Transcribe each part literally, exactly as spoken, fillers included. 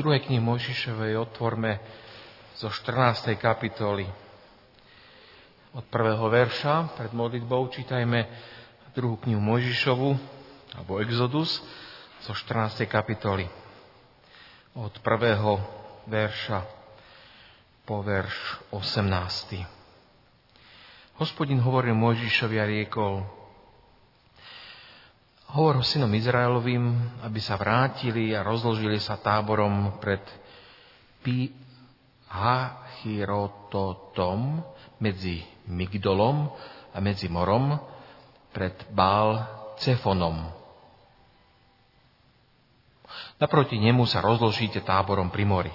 druhej knihy Mojžišovej otvorme zo štrnástej kapitoly. Od prvého verša pred modlitbou čítajme druhú knihu Mojžišovu, alebo Exodus, zo štrnástej kapitoly. Od prvého verša po verš osemnásty. Hospodin hovoril Mojžišovi a riekol: Hovor synom Izraelovým, aby sa vrátili a rozložili sa táborom pred Pi-hahirototom medzi Migdolom a medzi morom pred Bál-Cefonom. Naproti nemu sa rozložíte táborom pri mori.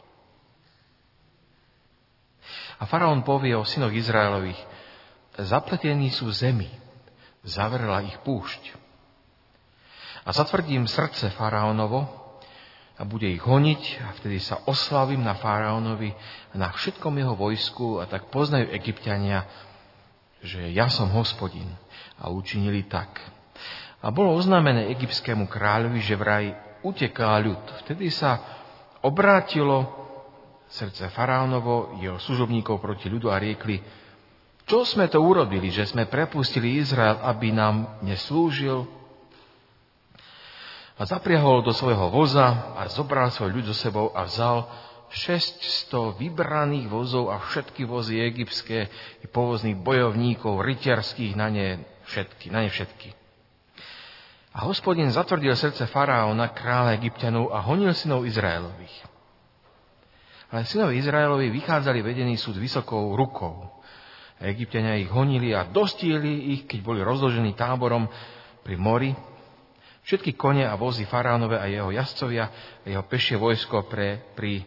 A faraón povie o synoch Izraelových: zapletení sú zemi, zavrela ich púšť. A zatvrdím srdce faraónovo a bude ich honiť a vtedy sa oslavím na faraónovi a na všetkom jeho vojsku a tak poznajú Egypťania, že ja som Hospodin. A učinili tak. A bolo oznámené egyptskému kráľovi, že vraj uteká ľud. Vtedy sa obrátilo srdce faraónovo, jeho služobníkov proti ľudu a riekli: čo sme to urobili, že sme prepustili Izrael, aby nám neslúžil? A zapriahol do svojho voza a zobral svoj ľud so sebou a vzal šesťsto vybraných vozov a všetky vozy egyptské i povozných bojovníkov, rytiarských na ne všetky. Na ne všetky. A Hospodin zatvrdil srdce faraóna, kráľa Egypťanov, a honil synov Izraelových. Ale synovi Izraelovi vychádzali vedení súd vysokou rukou. A Egypťania ich honili a dostihli ich, keď boli rozložení táborom pri mori. Všetky kone a vozy faraónove a jeho jazdcovia a jeho pešie vojsko pre, pri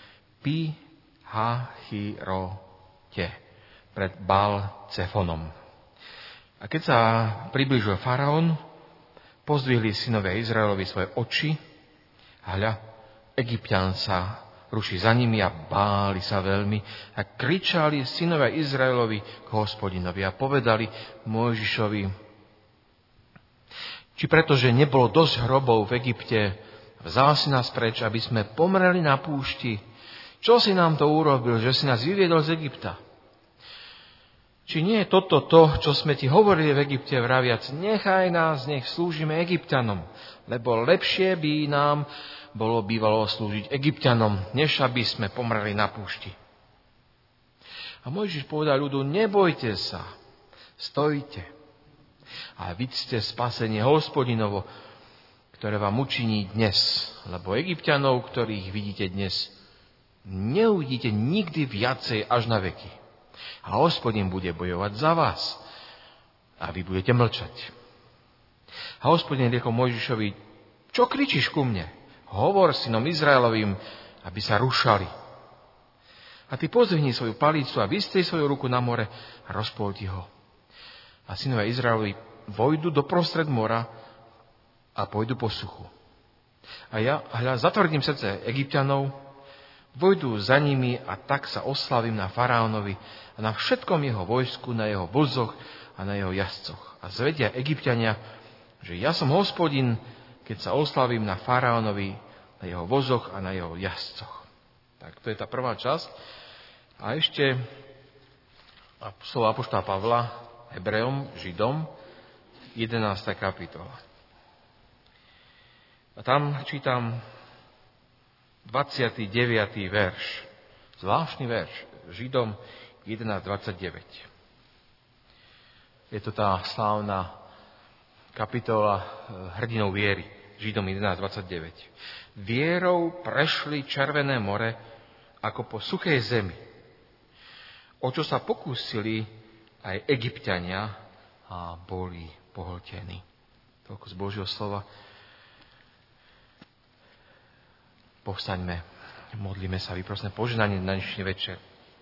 Pi-hahirote pred Bál-Cefonom. A keď sa priblížil faraón, pozdvihli synovia Izraelovi svoje oči a hľa, Egypťan sa ruší za nimi a báli sa veľmi a kričali synovia Izraelovi k Hospodinovi a povedali Mojžišovi: či pretože nebolo dosť hrobov v Egypte, vzal si nás preč, aby sme pomreli na púšti? Čo si nám to urobil, že si nás vyviedol z Egypta? Či nie je toto to, čo sme ti hovorili v Egypte, vraviac: nechaj nás, nech slúžime Egypťanom, lebo lepšie by nám bolo bývalo slúžiť Egypťanom, než aby sme pomreli na púšti. A Mojžiš povedal ľudu: nebojte sa, stojte a vidzte spasenie Hospodinovo, ktoré vám učiní dnes, lebo Egypťanov, ktorých vidíte dnes, neuvidíte nikdy viacej až na veky. A Hospodin bude bojovať za vás a vy budete mlčať. A Hospodin riekol Mojžišovi: čo kričíš ku mne? Hovor synom Izraelovým, aby sa rušali. A ty pozvihni svoju palicu a vystri svoju ruku na more a rozpolti ho. A synovia Izraelovi vojdu do prostred mora a pôjdu po suchu. A ja, hľa, zatvrdím srdce Egypťanov, vojdu za nimi a tak sa oslavím na faraónovi a na všetkom jeho vojsku, na jeho vozoch a na jeho jazdcoch. A zvedia Egypťania, že ja som Hospodin, keď sa oslavím na faraónovi, na jeho vozoch a na jeho jazdcoch. Tak to je tá prvá časť. A ešte slovo apoštola Pavla Hebrejom, Židom, jedenásta kapitola. A tam čítam dvadsiaty deviaty verš. Zvláštny verš. Židom jedenásť dvadsaťdeväť. Je to tá slávna kapitola hrdinov viery. Židom jedenásť dvadsaťdeväť. Vierou prešli Červené more ako po suchej zemi. O čo sa pokúsili aj Egypťania a boli pohltení. Toľko z Božieho slova. Povstaňme, modlíme sa, vyprosme požehnanie na dnešný večer.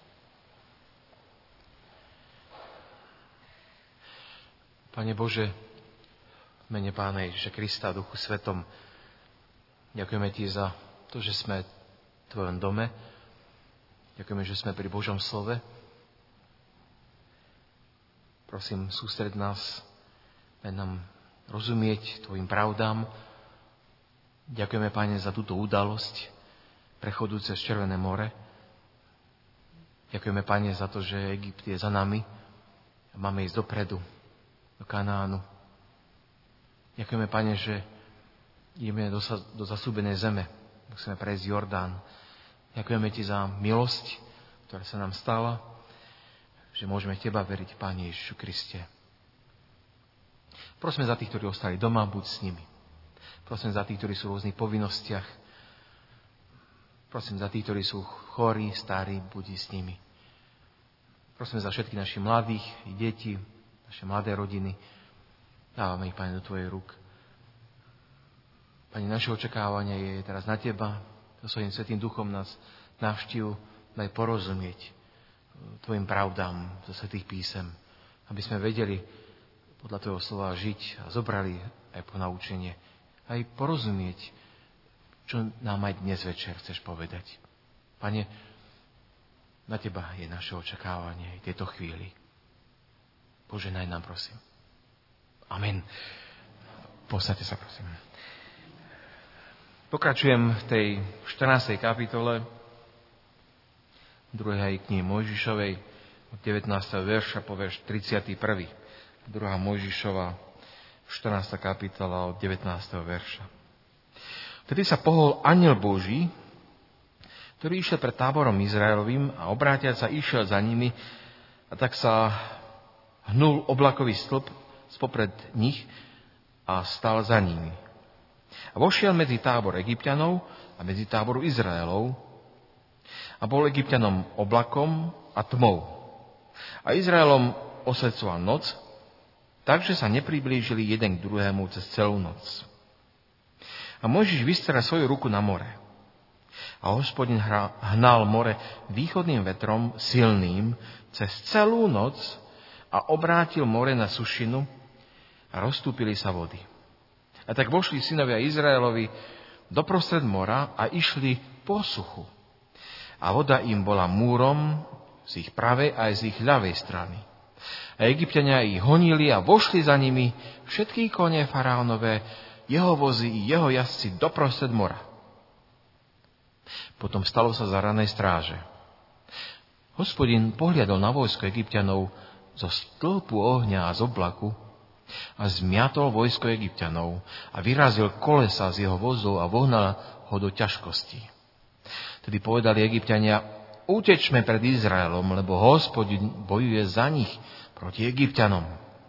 Pane Bože, v mene Pána Ježiša Krista, Duchu Svetom, ďakujeme Ti za to, že sme v Tvojom dome. Ďakujeme, že sme pri Božom slove. Prosím, sústred nás, daj nám rozumieť Tvojim pravdám. Ďakujeme, Pane, za túto udalosť, prechodu cez Červené more. Ďakujeme, Pane, za to, že Egypt je za nami a máme ísť dopredu, do Kanánu. Ďakujeme, Pane, že ideme do, do zasúbenej zeme. Musíme prejsť Jordán. Ďakujeme Ti za milosť, ktorá sa nám stala, že môžeme Teba veriť, Pane Ježišu Kriste. Prosíme za tých, ktorí ostali doma, buď s nimi. Prosím za tých, ktorí sú v rôznych povinnostiach. Prosím za tých, ktorí sú chorí, starí, buď s nimi. Prosím za všetkých našich mladých, deti, naše mladé rodiny. Dávame ich, Pane, do Tvojej rúk. Pane, naše očakávanie je teraz na Teba. So svojím Svätým Duchom nás navštív, daj porozumieť Tvojim pravdám zo Svätých písem, aby sme vedeli podľa Tvojho slova žiť a zobrali aj ponaučenie, aj porozumieť, čo nám aj dnes večer chceš povedať. Pane, na Teba je naše očakávanie v tejto chvíli. Poženaj nám, prosím. Amen. Posaďte sa, prosím. Pokračujem v tej štrnástej kapitole druhej knihy Mojžišovej od devätnásteho verša po verš tridsiaty prvý. Druhá Mojžišova, štrnásta kapitola od devätnásteho verša. Vtedy sa pohol anjel Boží, ktorý išiel pred táborom Izraelovým a obrátiac sa išiel za nimi a tak sa hnul oblakový stĺp spopred nich a stal za nimi. A vošiel medzi tábor Egypťanov a medzi táboru Izraelov a bol Egypťanom oblakom a tmou. A Izraelom osvecoval noc, takže sa nepriblížili jeden k druhému cez celú noc. A Mojžiš vystrel svoju ruku na more. A Hospodin hnal more východným vetrom silným cez celú noc a obrátil more na sušinu a rozstúpili sa vody. A tak vošli synovia Izraelovi doprostred mora a išli po suchu. A voda im bola múrom z ich pravej aj z ich ľavej strany. A Egypťania ich honili a vošli za nimi všetky kone faraónové, jeho vozy i jeho jazdci doprostred mora. Potom stalo sa za ranej stráže. Hospodin pohliadol na vojsko Egypťanov zo stĺpu ohňa a z oblaku a zmiatol vojsko Egypťanov a vyrazil kolesa z jeho vozov a vohnal ho do ťažkosti. Tedy povedali Egypťania: utečme pred Izraelom, lebo Hospodin bojuje za nich proti Egypťanom.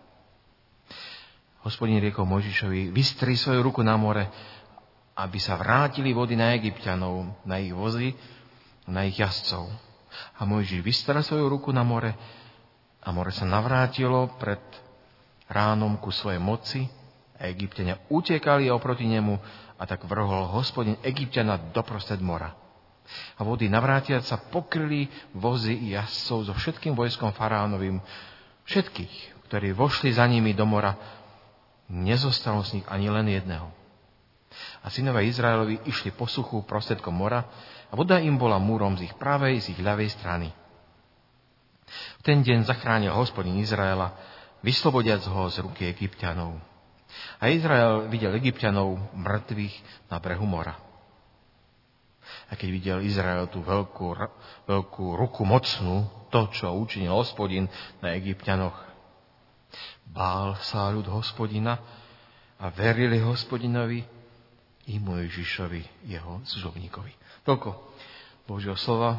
Hospodin riekol Mojžišovi: vystri svoju ruku na more, aby sa vrátili vody na Egypťanov, na ich vozy, na ich jazdcov. A Mojžiš vystrel svoju ruku na more a more sa navrátilo pred ránom ku svojej moci a Egypťania utekali oproti nemu a tak vrhol Hospodin Egypťana doprostred mora. A vody navrátiac sa pokryli vozy i jazdcov so všetkým vojskom faraónovým. Všetkých, ktorí vošli za nimi do mora, nezostalo z nich ani len jedného. A synovia Izraelovi išli po suchu prostredkom mora a voda im bola múrom z ich pravej, z ich ľavej strany. V ten deň zachránil Hospodin Izraela, vyslobodiac ho z ruky Egypťanov. A Izrael videl Egypťanov mŕtvych na brehu mora. A keď videl Izrael tú veľkú, veľkú ruku mocnú, to, čo učinil Hospodin na Egypťanoch, bál sa ľud Hospodina a verili Hospodinovi i Mojžišovi, jeho služobníkovi. Toľko Božieho slova.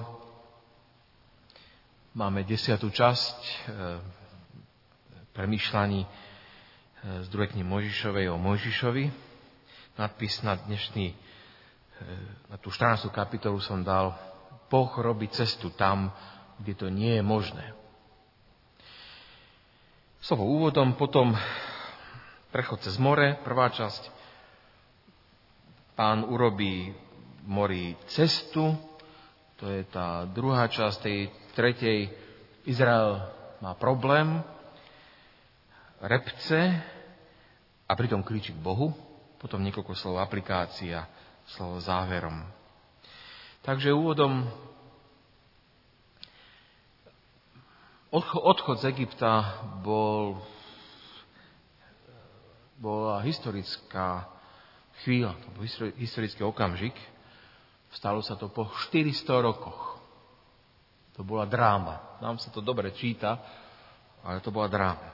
Máme desiatú časť e, premýšľaní e, z druhej knihy Mojžišovej o Mojžišovi. Nadpis na dnešný, e, na tú štrnástu kapitolu som dal: Boh robí cestu tam, kde to nie je možné. Slovo úvodom, potom prechod cez more, prvá časť. Pán urobí v mori cestu, to je tá druhá časť tej tretej. Izrael má problém, repce a pritom kričí k Bohu. Potom niekoľko slov aplikácia, slovo záverom. Takže úvodom odchod z Egypta bol, bola historická chvíľa, to bol historický okamžik. Stalo sa to po štyristo rokoch. To bola dráma. Nám sa to dobre číta, ale to bola dráma.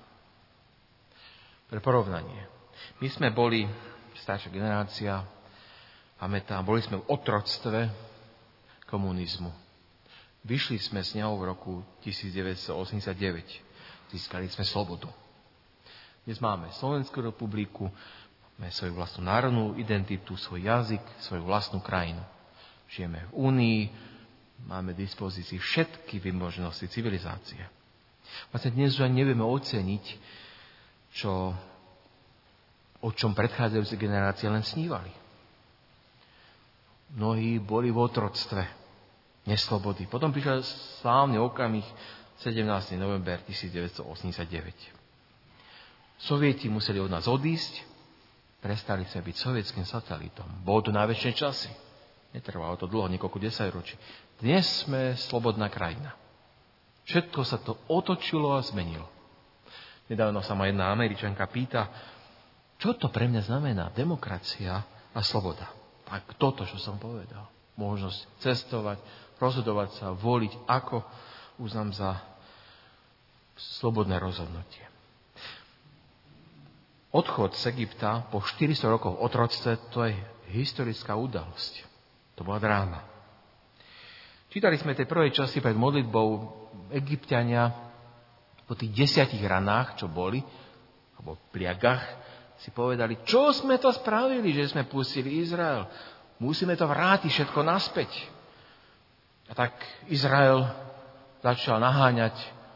Pre porovnanie. My sme boli, staršia generácia, pamätám, boli sme v otroctve komunizmu. Vyšli sme z neho v roku devätnásťstoosemdesiatdeväť. Získali sme slobodu. Dnes máme Slovenskú republiku, máme svoju vlastnú národnú identitu, svoj jazyk, svoju vlastnú krajinu. Žijeme v Únii, máme v dispozícii všetky vymožnosti civilizácie. Vlastne dnes už ani nevieme oceniť, čo, o čom predchádzajúce generácie len snívali. Mnohí boli v otroctve, neslobody. Potom prišiel slávny okamih sedemnásteho november devätnásťstoosemdesiatdeväť. Sovieti museli od nás odísť, prestali sme byť sovietským satelitom. Bolo to najväčšie časy. Netrvalo to dlho, niekoľko desaťročí. Dnes sme slobodná krajina. Všetko sa to otočilo a zmenilo. Nedávno sa ma jedna Američanka pýta, čo to pre mňa znamená demokracia a sloboda. Tak toto, čo som povedal. Možnosť cestovať, rozhodovať sa, voliť, ako uznám za slobodné rozhodnutie. Odchod z Egypta po štyristo rokov otroctve, to je historická udalosť. To bola dráma. Čítali sme tej prvej časti pred modlitbou. Egypťania po tých desiatich ranách, čo boli, alebo pliagach, si povedali, čo sme to spravili, že sme pustili Izrael. Musíme to vrátiť všetko naspäť. A tak Izrael začal naháňať,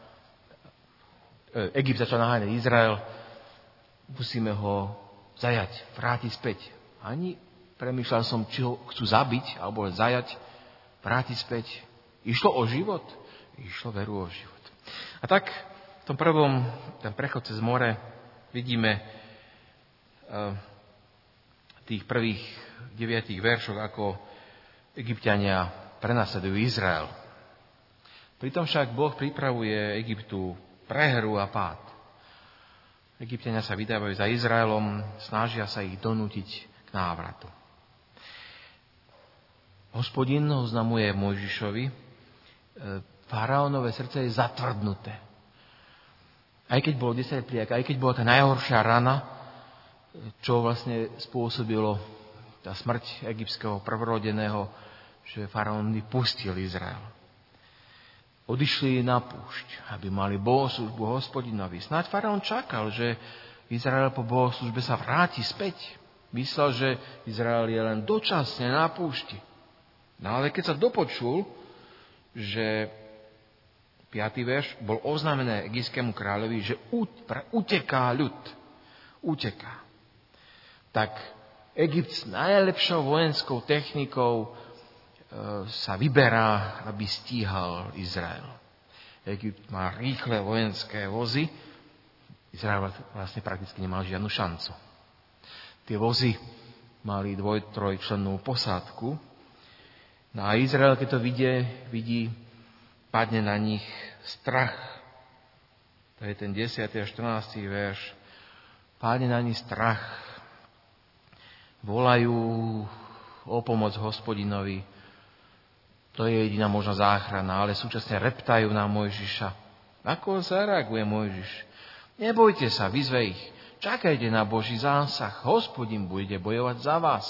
Egypt začal naháňať Izrael, musíme ho zajať, vrátiť späť. Ani premýšľal som, či ho chcú zabiť, alebo zajať, vrátiť späť. Išlo o život? Išlo veru o život. A tak v tom prvom, ten prechod cez more, vidíme uh, tých prvých deviatich veršoch, ako Egypťania prenasledujú Izrael. Pritom však Boh pripravuje Egyptu prehru a pád. Egypťania sa vydávajú za Izraelom, snažia sa ich donútiť k návratu. Hospodin oznamuje Mojžišovi, faraónové srdce je zatvrdnuté. Aj keď bolo desať pliag, aj keď bola tá najhoršia rana, čo vlastne spôsobilo tá smrť egyptského prvorodeného, že faraón vypustil Izrael. Odišli na púšť, aby mali bohoslužbu Hospodinovi. Snáď faraón čakal, že Izrael po bohoslužbe sa vráti späť. Myslel, že Izrael je len dočasne na púšti. No ale keď sa dopočul, že piaty verš bol oznámené egyptskému kráľovi, že uteká ľud. Uteká. Tak Egypt s najlepšou vojenskou technikou sa vyberá, aby stíhal Izrael. Egypt má rýchle vojenské vozy. Izrael vlastne prakticky nemal žiadnu šancu. Tie vozy mali dvoj, trojčlennú posádku. No a Izrael, keď to vidie, vidí, padne na nich strach. To je ten desiaty a štrnásty verš. Padne na nich strach. Volajú o pomoc Hospodinovi. To je jediná možná záchrana, ale súčasne reptajú na Mojžiša. Ako zareaguje Mojžiš? Nebojte sa, vyzve ich. Čakajte na Boží zásah. Hospodin bude bojovať za vás.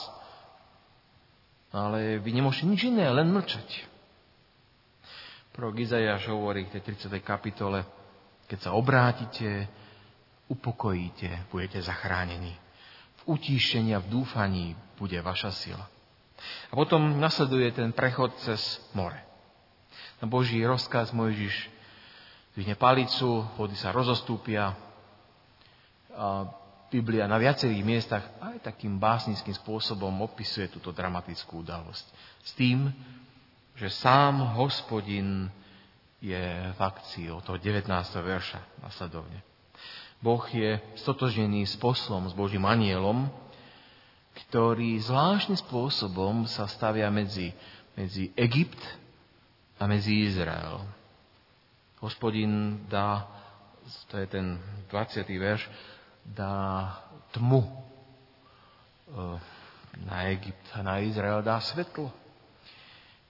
Ale vy nemôžete nič iné, len mlčať. Prorok Izaiáš hovorí v tej tridsiatej kapitole, keď sa obrátite, upokojíte, budete zachránení. V utíšení a v dúfaní bude vaša sila. A potom nasleduje ten prechod cez more. Na Boží rozkaz Mojžiš zvihne palicu, vody sa rozostúpia. A Biblia na viacerých miestach aj takým básnickým spôsobom opisuje túto dramatickú udalosť. S tým, že sám Hospodin je v akcii od toho devätnásteho verša nasledovne. Boh je stotožnený s poslom, s Božím anielom, ktorý zvláštnym spôsobom sa stavia medzi, medzi Egypt a medzi Izrael. Hospodin dá, to je ten dvadsiaty verš, dá tmu na Egypt a na Izrael dá svetlo.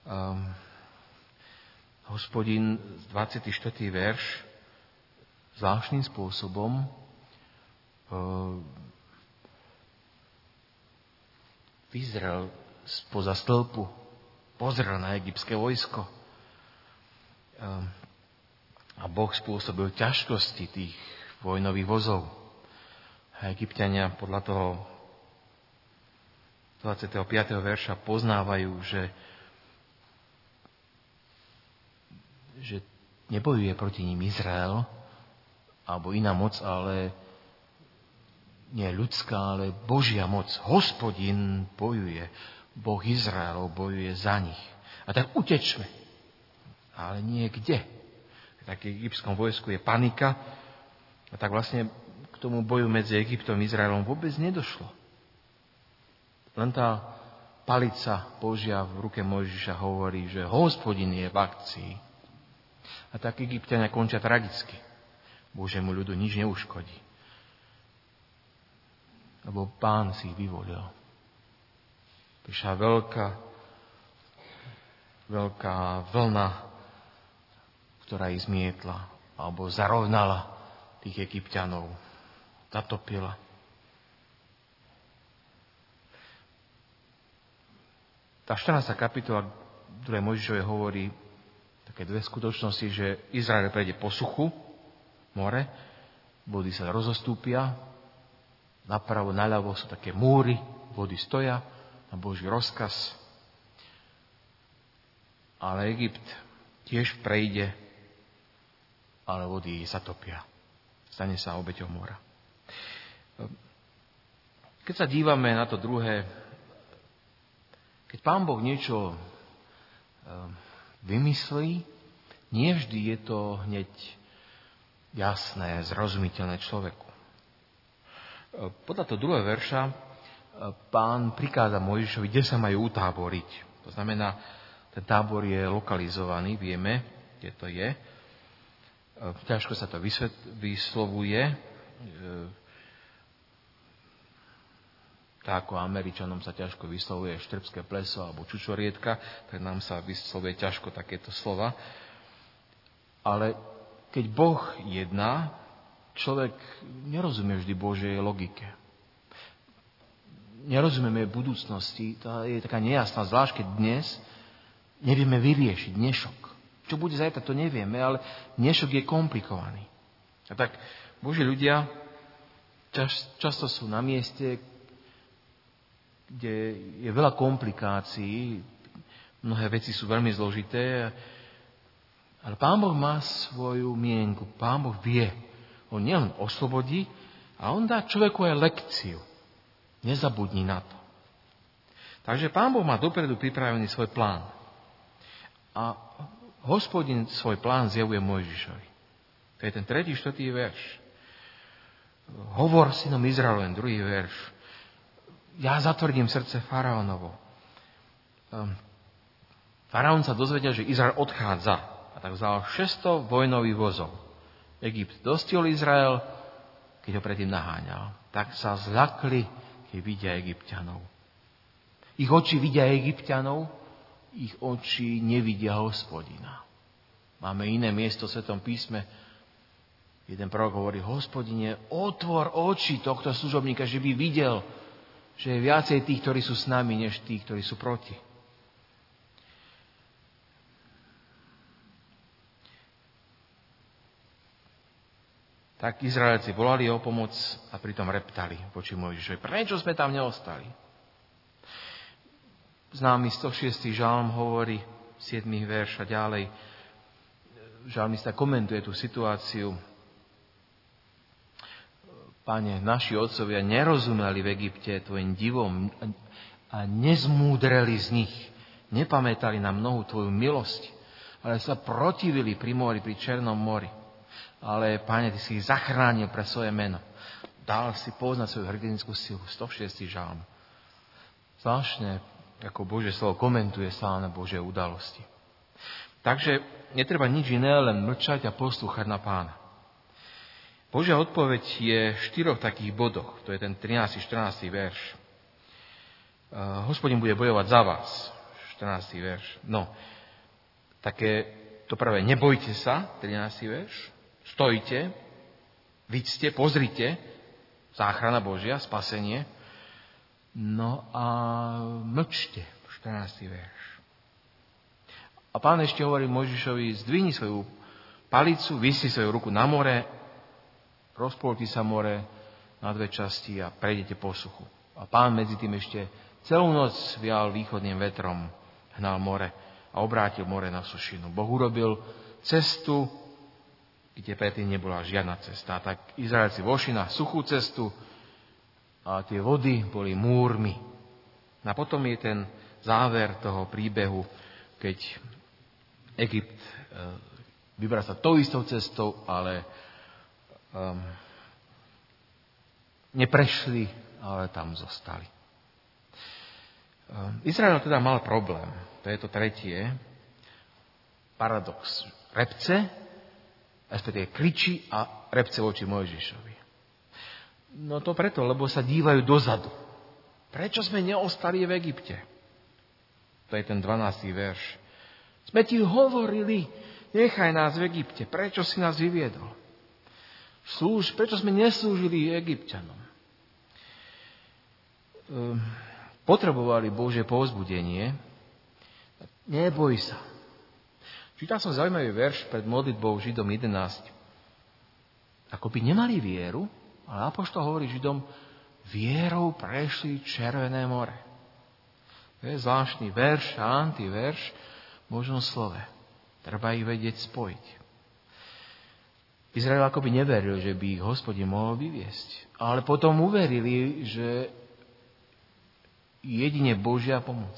Um, Hospodin, dvadsiaty štvrtý verš, zvláštnym spôsobom uh, vyzrel spoza stĺpu, pozrel na egyptské vojsko. Um, a Boh spôsobil ťažkosti tých vojnových vozov. A Egypťania podľa toho dvadsiateho piateho verša poznávajú, že, že nebojuje proti ním Izrael alebo iná moc, ale nie ľudská, ale Božia moc. Hospodin bojuje. Boh Izraelov bojuje za nich. A tak utečme. Ale nie kde. V takým egyptskom vojsku je panika. A tak vlastne k tomu boju medzi Egyptom a Izraelom vôbec nedošlo. Len tá palica Božia v ruke Mojžiša hovorí, že Hospodin je v akcii. A tak Egypťania končia tragicky. Božiemu ľudu nič neuškodí. Lebo Pán si ich vyvolil. Prišla veľká, veľká vlna, ktorá ich zmietla, alebo zarovnala tých Egypťanov. Zatopila. Tá štrnásta kapitola druhej Mojžišovej hovorí také dve skutočnosti, že Izrael prejde po suchu, more, vody sa rozostúpia, napravo, naľavo sú také múry, vody stoja na Boží rozkaz. Ale Egypt tiež prejde, ale vody sa topia. Stane sa obeťou mora. Keď sa dívame na to druhé, keď Pán Boh niečo vymyslí, nie vždy je to hneď jasné, zrozumiteľné človeku. Podľa toho druhého verša Pán prikáza Mojžišovi, kde sa majú utáboriť. To znamená, ten tábor je lokalizovaný, vieme, kde to je. Ťažko sa to vyslovuje. Tak ako Američanom sa ťažko vyslovuje štrbské pleso alebo čučorietka, tak nám sa vyslovuje ťažko takéto slova. Ale keď Boh jedná, človek nerozumie vždy Božej logike. Nerozumieme budúcnosti, tá je taká nejasná, zvlášť keď dnes nevieme vyriešiť dnešok. Čo bude zajtra, to nevieme, ale dnešok je komplikovaný. A tak Boží ľudia čas, často sú na mieste, kde je veľa komplikácií, mnohé veci sú veľmi zložité, ale Pán Boh má svoju mienku, Pán Boh vie. On nielen oslobodí, a on dá človeku aj lekciu. Nezabudni na to. Takže Pán Boh má dopredu pripravený svoj plán. A Hospodin svoj plán zjavuje Mojžišovi. To je ten tretí, štvrtý verš. Hovor synom Izraelovým, druhý verš. Ja zatvrdím srdce faraónovo. Faraón sa dozvedel, že Izrael odchádza. A tak vzal šesťsto vojnových vozov. Egypt dostihol Izrael, keď ho predtým naháňal. Tak sa zľakli, keď vidia Egypťanov. Ich oči vidia Egypťanov, ich oči nevidia Hospodina. Máme iné miesto v Svetom písme. Jeden prorok hovorí, Hospodine, otvor oči tohto služobníka, že by videl, že je viacej tých, ktorí sú s nami, než tých, ktorí sú proti. Tak Izraelci volali o pomoc a pritom reptali voči Mojžišovi. Prečo sme tam neostali? Známy stošiesty žalm hovorí, siedmy verš a ďalej. Žalmista komentuje tú situáciu. Pane, naši otcovia nerozumeli v Egypte tvojim divom a nezmúdreli z nich. Nepamätali na mnohú tvoju milosť, ale sa protivili pri mori, pri Černom mori. Ale, Pane, ty si ich zachránil pre svoje meno. Dal si poznať svoju hrdinskú silu. stošiesty žalm. Zvláštne, ako Božie slovo komentuje slávne Božie udalosti. Takže netreba nič iné, len mlčať a poslúchať na Pána. Božia odpoveď je v štyroch takých bodoch. To je ten trinásty štrnásty verš. Hospodin bude bojovať za vás. štrnásty verš. No, také to prvé, nebojte sa, trinásty verš, stojte, vidzte, pozrite, záchrana Božia, spasenie, no a mlčte, štrnásty verš. A Pán ešte hovorí Mojžišovi, zdvihni svoju palicu, vysni svoju ruku na more, rozpolti sa more na dve časti a prejdete po suchu. A Pán medzi tým ešte celú noc vial východným vetrom, hnal more a obrátil more na sušinu. Boh urobil cestu, kde predtým nebola žiadna cesta. Tak Izraelci vošli na suchú cestu a tie vody boli múrmi. A potom je ten záver toho príbehu, keď Egypt vybrá sa tou istou cestou, ale um, neprešli, ale tam zostali. Um, Izrael teda mal problém. To je to tretie. Paradox. Repce, respektíve kriči a repce voči Mojžišovi. No to preto, lebo sa dívajú dozadu. Prečo sme neostali v Egypte? To je ten dvanásty verš. Sme ti hovorili, nechaj nás v Egypte. Prečo si nás vyviedol? Slúž, prečo sme neslúžili Egypťanom? Ehm, potrebovali Božie povzbudenie. Neboj sa. Čítal som zaujímavý verš pred modlitbou Židom jedenásť. Ako by nemali vieru, ale apoštol hovorí Židom, vierou prešli Červené more. To je zvláštny verš a antiverš v Božom slove. Treba ich vedieť spojiť. Izrael akoby neveril, že by ich Hospodin mohol vyviesť. Ale potom uverili, že jedine Božia pomoc.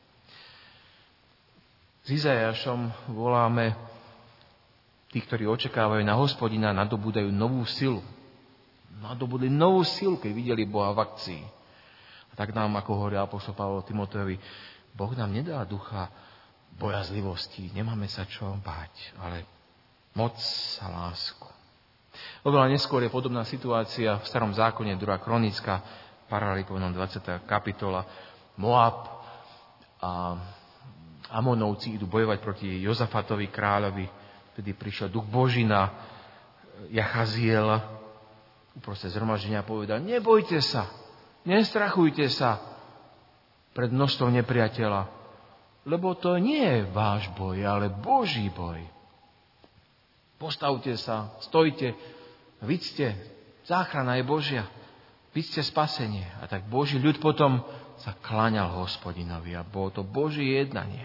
S Izajašom voláme tí, ktorí očakávajú na Hospodina, nadobúdajú novú silu. Nadobudli novú silu, keď videli Boha v akcii. A tak nám, ako hovorí apoštol Pavol Timotejovi, Boh nám nedá ducha bojazlivosti, nemáme sa čo báť, ale moc a lásku. Oveľa neskôr je podobná situácia v Starom zákone, druhá kronická, paralelikovom dvadsiata kapitola. Moab a Amonovci idú bojovať proti Jozafatovi kráľovi, vtedy prišiel duch Boží na Jachaziela, uprostred zhromaždenia povedal, nebojte sa, nestrachujte sa pred množstvom nepriateľa, lebo to nie je váš boj, ale Boží boj. Postavte sa, stojte, vidzte, záchrana je Božia, vidzte spasenie. A tak Boží ľud potom sa kláňal Hospodinovi a bolo to Božie jednanie.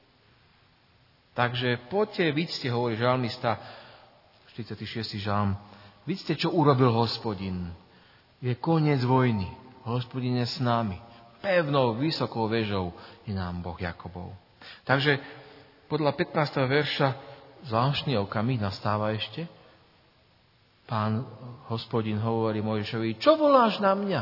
Takže poďte, vidzte, hovorí žalmista, štyridsiaty šiesty žalm, vidzte, čo urobil Hospodin. Je koniec vojny, Hospodin je s nami. Pevnou, vysokou vežou je nám Boh Jakobov. Takže podľa pätnásteho verša zvláštny okamih nastáva ešte. Pán Hospodin hovorí Mojžišovi, čo voláš na mňa?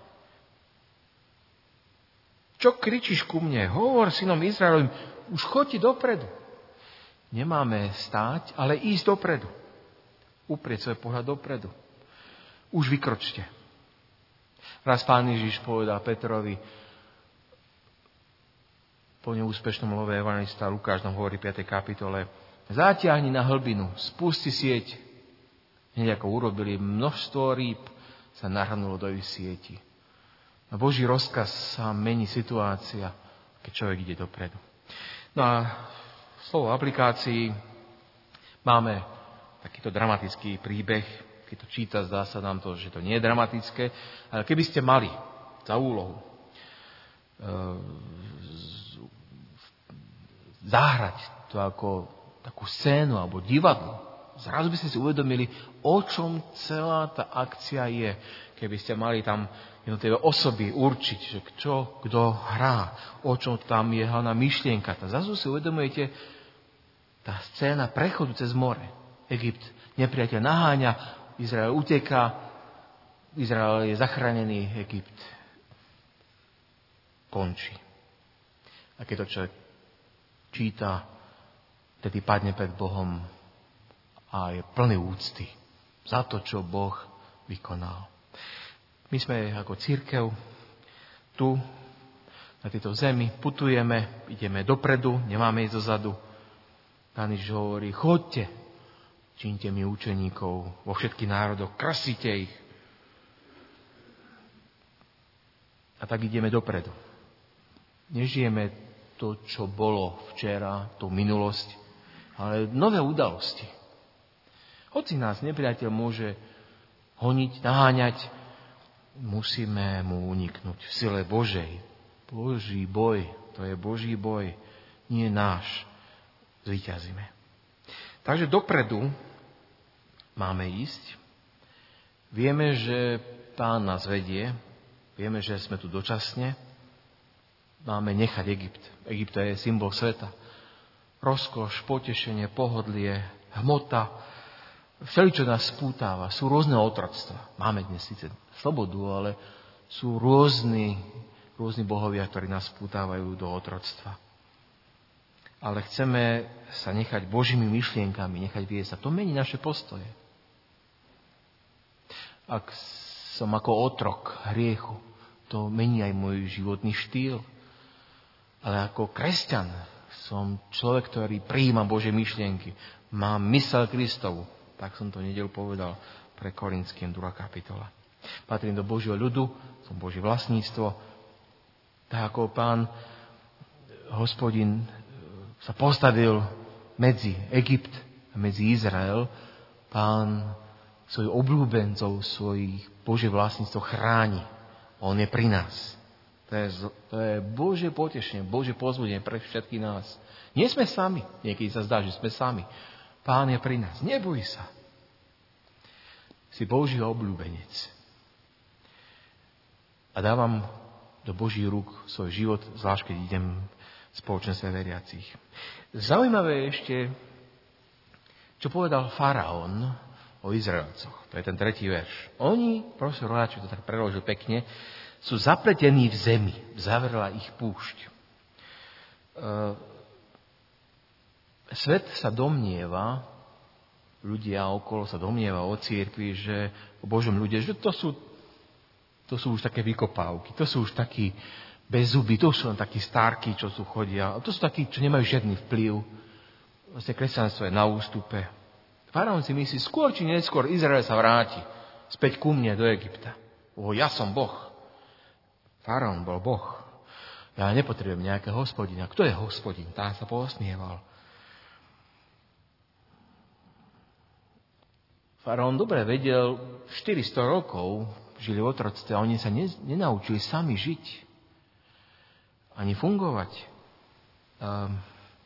Čo kričíš ku mne? Hovor synom Izraelovým, už choďte dopredu. Nemáme stáť, ale ísť dopredu. Uprieť svoj pohľad dopredu. Už vykročte. Raz Pán Ježiš povedal Petrovi, po neúspešnom love evangelista Lukáš nám hovorí v piatej kapitole, zatiahni na hlbinu, spusti sieť. Hneď ako urobili, množstvo rýb sa nahrnulo do ich sieti. Na Boží rozkaz sa mení situácia, keď človek ide dopredu. No a slovo aplikácii máme takýto dramatický príbeh. Keď to číta, zdá sa nám to, že to nie je dramatické. Ale keby ste mali za úlohu e, zahrať to ako takú scénu alebo divadlo, zrazu by ste si uvedomili, o čom celá tá akcia je. Keby ste mali tam jednotlivé osoby určiť, že čo, kto hrá, o čom tam je hlavná myšlienka. Zrazu si uvedomujete, tá scéna prechodu cez more. Egypt nepriateľ naháňa, Izrael uteká, Izrael je zachránený, Egypt končí. A keď to človek číta, tedy padne pred Bohom a je plný úcty za to, čo Boh vykonal. My sme ako cirkev tu na tejto zemi, putujeme, ideme dopredu, nemáme ísť dozadu. Pán Ježiš hovorí, choďte, čiňte mi učeníkov vo všetkých národoch, krasíte ich. A tak ideme dopredu. Nežijeme to, čo bolo včera, tú minulosť, ale nové udalosti. Hoci nás nepriateľ môže honiť, naháňať, musíme mu uniknúť v sile Božej. Boží boj, to je Boží boj, nie náš. Zvíťazíme. Takže dopredu máme ísť. Vieme, že Pán nás vedie. Vieme, že sme tu dočasne. Máme nechať Egypt. Egypt je symbol sveta. Rozkoš, potešenie, pohodlie, hmota, všeličo nás spútáva. Sú rôzne otroctva. Máme dnes síce slobodu, ale sú rôzni, rôzni bohovia, ktorí nás spútávajú do otroctva. Ale chceme sa nechať Božími myšlienkami, nechať viesť. A to mení naše postoje. Ak som ako otrok hriechu, to mení aj môj životný štýl. Ale ako kresťan som človek, ktorý prijíma Božie myšlienky. Mám mysel Kristovu. Tak som to nedeľu povedal pre Korinským druhá kapitola. Patrím do Božieho ľudu, som Božie vlastníctvo. Tak ako Pán Hospodin sa postavil medzi Egypt a medzi Izrael, Pán svojich obľúbencov, svojich Božie vlastníctvo chráni. On je pri nás. To je, to je Božie potešenie, Božie povzbudenie pre všetkých nás. Nie sme sami. Niekedy sa zdá, že sme sami. Pán je pri nás. Neboj sa. Si Boží obľúbenec. A dávam do Božích rúk svoj život, zvlášť keď idem v spoločenstve veriacich. Zaujímavé je ešte, čo povedal faraón o Izraelcoch. To je ten tretí verš. Oni, profesor Roháček to tak preložil pekne, sú zapletení v zemi. Zavrela ich púšť. E, svet sa domnieva, ľudia okolo sa domnieva o cirkvi, že o Božom ľude, že to sú, to sú už také vykopávky, to sú už takí bez zuby, to sú len takí starky, čo tu chodia. A to sú takí, čo nemajú žiadny vplyv. Vlastne kresťanstvo je na ústupe. Faraón si myslí, skôr či neskôr Izrael sa vráti späť ku mne do Egypta. O, ja som Boh. Faraón bol Boh. Ja nepotrebujem nejakého hospodina. Kto je hospodin? Tá sa posmieval. Faraón dobre vedel, štyristo rokov žili v otroctve a oni sa ne, nenaučili sami žiť. Ani fungovať. Um,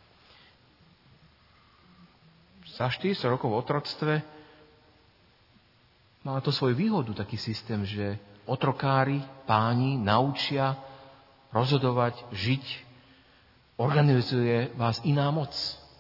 za štyristo rokov v otroctve má to svoju výhodu, taký systém, že otrokári, páni naučia rozhodovať, žiť. Organizuje vás iná moc.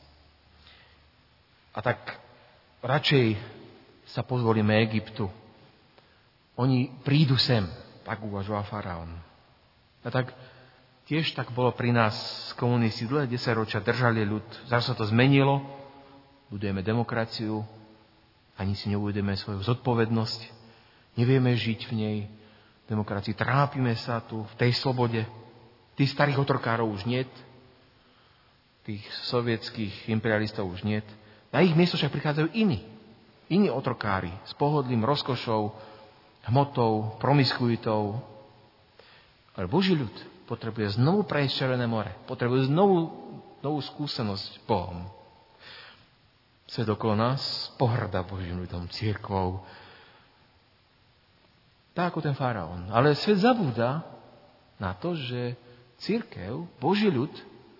A tak radšej sa pozvolíme Egyptu. Oni prídu sem, tak uvažoval faraón. A tak tiež tak bolo pri nás komunisti. Dlhé desaťročia držali ľud. Zrazu sa to zmenilo. Budujeme demokraciu. Ani si neuvedeme svoju zodpovednosť. Nevieme žiť v nej. Demokracii. Trápime sa tu v tej slobode. Tých starých otrokárov už niet. Tých sovietských imperialistov už niet. Na ich miesto však prichádzajú iní. Iní otrokári. S pohodlím, rozkošou, hmotou, promiskuitou. Ale Boží ľud potrebuje znovu prejsť Červené more. Potrebuje znovu novú skúsenosť s Bohom. Svet okolo nás pohŕda Božím ľudom, cirkvou. Tak ako ten faraón. Ale svet zabúda na to, že cirkev, Boží ľud,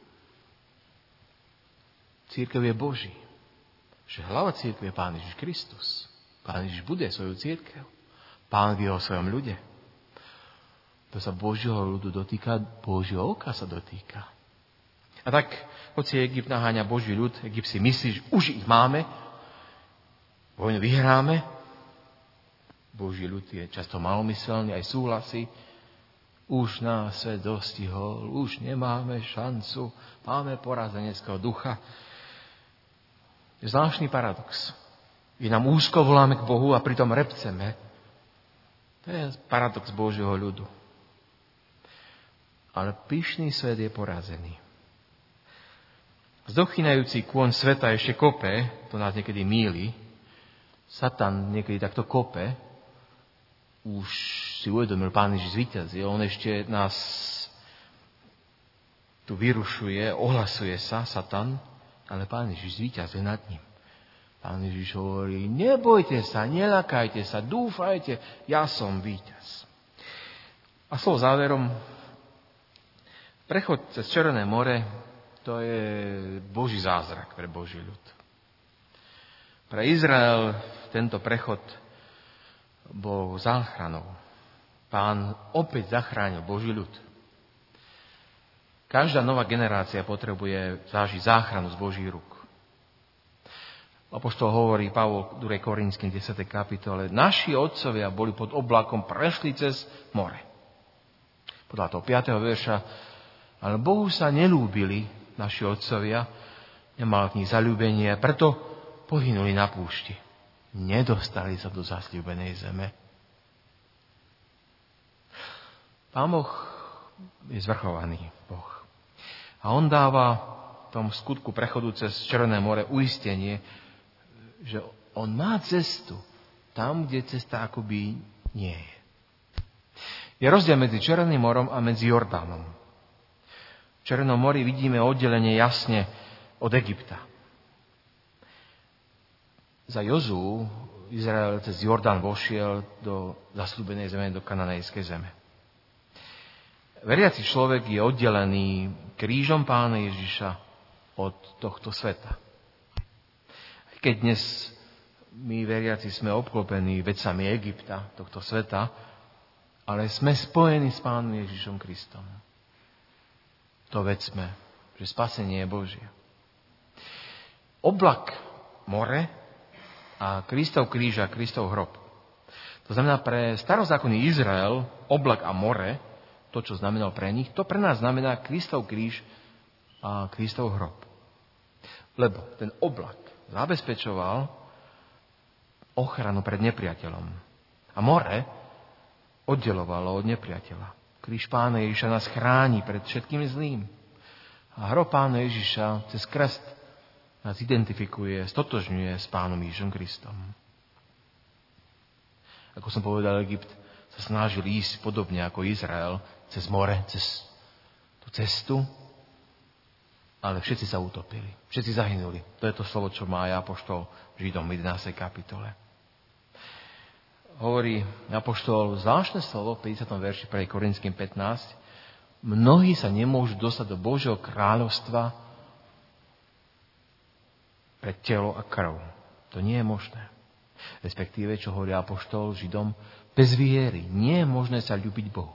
cirkev je Boží. Že hlava cirkve je Pán Ježiš Kristus. Pán Ježiš bude svoju cirkev. Pán vie o svojom ľude. To sa Božieho ľudu dotýka, Božieho oka sa dotýka. A tak, hoci Egypt naháňa Boží ľud, Egypt si myslí, že už ich máme, vojnu vyhráme, Boží ľud je často malomyselný, aj súhlasí, už nás svet dostihol, už nemáme šancu, máme porazeneckého ducha. Je zvláštny paradox. Je nám úzko, voláme k Bohu a pritom repceme. To je paradox Božieho ľudu. Ale pyšný svet je porazený. Zdochýnajúci kôň sveta ešte kope, to nás niekedy mýli. Satan niekedy takto kope. Už si uvedomil Pán Ježiš zvíťazil. On ešte nás tu vyrušuje, ohlasuje sa, Satan, ale Pán Ježiš zvíťazil nad ním. Pán Ježiš hovorí, nebojte sa, nelakajte sa, dúfajte, ja som víťaz. A slovo záverom, prechod cez Červené more, to je Boží zázrak pre Boží ľud. Pre Izrael tento prechod bol záchranou. Pán opäť zachránil Boží ľud. Každá nová generácia potrebuje zažiť záchranu z Božích rúk. Apoštol hovorí, Pavol v druhej Korinským desiatej kapitole, naši otcovia boli pod oblakom, prešli cez more. Podľa toho piateho verša, ale Bohu sa nelúbili naši otcovia, nemal k nich zaľúbenie, preto pohynuli na púšti. Nedostali sa do zasľúbenej zeme. Pán Boh je zvrchovaný Boh. A on dáva v tom skutku prechodu cez Červené more uistenie, že on má cestu tam, kde cesta akoby nie je. Je rozdiel medzi Červeným morom a medzi Jordánom. V Červenom mori vidíme oddelenie jasne od Egypta. Za Jozú Izrael cez Jordán vošiel do zasľúbenej zeme, do kananejskej zeme. Veriaci človek je oddelený krížom Pána Ježiša od tohto sveta. Keď dnes my veriaci sme obklopení vecami Egypta, tohto sveta, ale sme spojení s Pánom Ježišom Kristom. To vedzme, že spasenie je Božie. Oblak, more a Kristov kríž a Kristov hrob. To znamená pre starozákonný Izrael, oblak a more, to, čo znamenalo pre nich, to pre nás znamená Kristov kríž a Kristov hrob. Lebo ten oblak zabezpečoval ochranu pred nepriateľom. A more oddelovalo od nepriateľa. Kríž Pána Ježiša nás chráni pred všetkým zlým. A hrob Pána Ježiša cez krst nás identifikuje, stotožňuje s Pánom Ježišom Kristom. Ako som povedal, Egypt sa snažil ísť podobne ako Izrael cez more, cez tú cestu, ale všetci sa utopili. Všetci zahynuli. To je to slovo, čo má aj apoštol Židom v jedenástej kapitole. Hovorí apoštol zvláštne slovo v päťdesiatom verši prvej Korinským pätnásť. Mnohí sa nemôžu dostať do Božieho kráľovstva pre telo a krv. To nie je možné. Respektíve, čo hovorí apoštol Židom, bez viery nie je možné sa ľúbiť Bohu.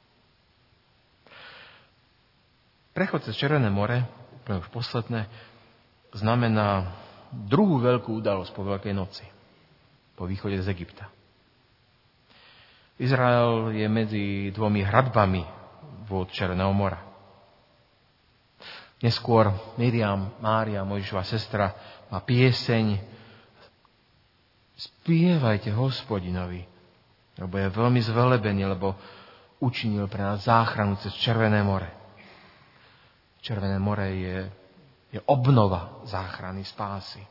Prechod cez Červené more, úplne už posledné, znamená druhú veľkú udalosť po Veľkej noci, po východe z Egypta. Izrael je medzi dvomi hradbami vôd Červeného mora. Neskôr Miriam, Mária, Mojžišova sestra, má pieseň Spievajte Hospodinovi, lebo je veľmi zvelebený, lebo učinil pre nás záchranu cez Červené more. Červené more je, je obnova záchrany, spásy.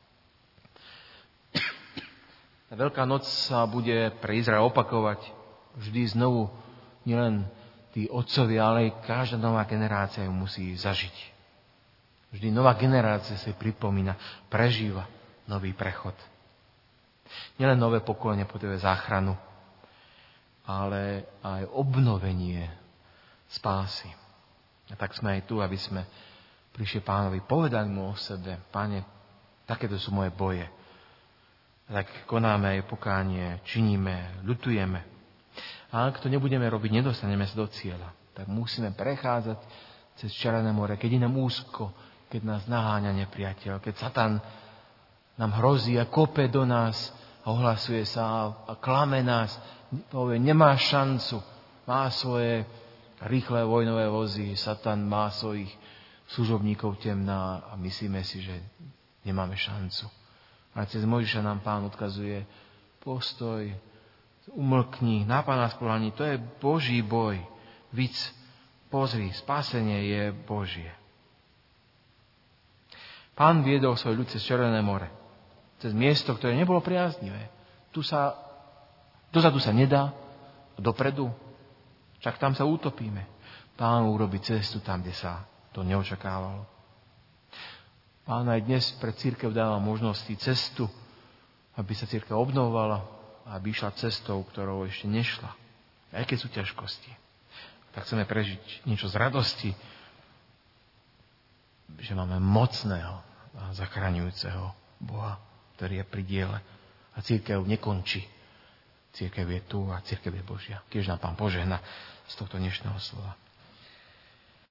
Veľká noc sa bude pre Izrael opakovať vždy znovu, nielen tí otcovia, ale aj každá nová generácia ju musí zažiť. Vždy nová generácia si pripomína, prežíva nový prechod. Nielen nové pokolenie potrebuje záchranu, ale aj obnovenie spásy. A tak sme aj tu, aby sme prišli Pánovi, povedali mu o sebe, Páne, takéto sú moje boje. A tak konáme aj pokánie, činíme, ľutujeme. A ak to nebudeme robiť, nedostaneme sa do cieľa. Tak musíme prechádzať cez Červené more, keď je nám úzko, keď nás naháňa nepriateľ, keď Satan nám hrozí a kope do nás a ohlasuje sa a klame nás, povie, nemá šancu, má svoje rýchle vojnové vozy, Satan má svojich služobníkov temná a myslíme si, že nemáme šancu. A cez Mojžiša nám Pán odkazuje, postoj, umlkni, na Pána spoľahní, to je Boží boj. Víc Pozri, spásenie je Božie. Pán viedol svoj ľud cez Červené more. Cez miesto, ktoré nebolo priaznivé. Tu sa, dozadu sa nedá, dopredu, však tam sa utopíme. Pán urobí cestu tam, kde sa to neočakávalo. Pán aj dnes pre cirkev dáva možnosti cestu, aby sa cirkev obnovovala a aby išla cestou, ktorou ešte nešla. Aj keď sú ťažkosti. Tak chceme prežiť niečo z radosti, že máme mocného a zachraňujúceho Boha, ktorý je pri diele. A cirkev nekončí. Cirkev je tu a cirkev je Božia. Keď nám Pán požehna z tohto dnešného slova.